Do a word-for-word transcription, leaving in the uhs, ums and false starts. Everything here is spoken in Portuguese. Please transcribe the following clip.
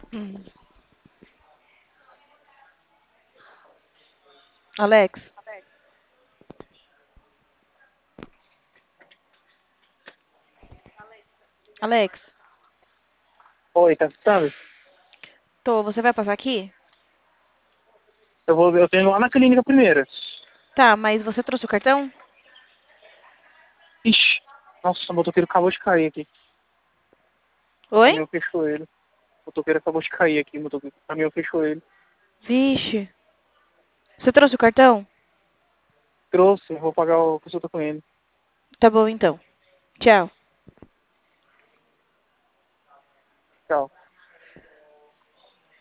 Hum. Alex, Alex, Oi, tá escutando? tô, você vai passar aqui? Eu vou, eu tenho lá na clínica primeiro. Tá, mas você trouxe o cartão? Ixi, nossa, o motoqueiro acabou de cair aqui. O Oi? caminhão fechou ele. O motoqueiro acabou de cair aqui, o motoqueiro- o caminhão fechou ele. Vixe. Você trouxe o cartão? Trouxe, eu vou pagar o consulta com ele. Tá bom então. Tchau.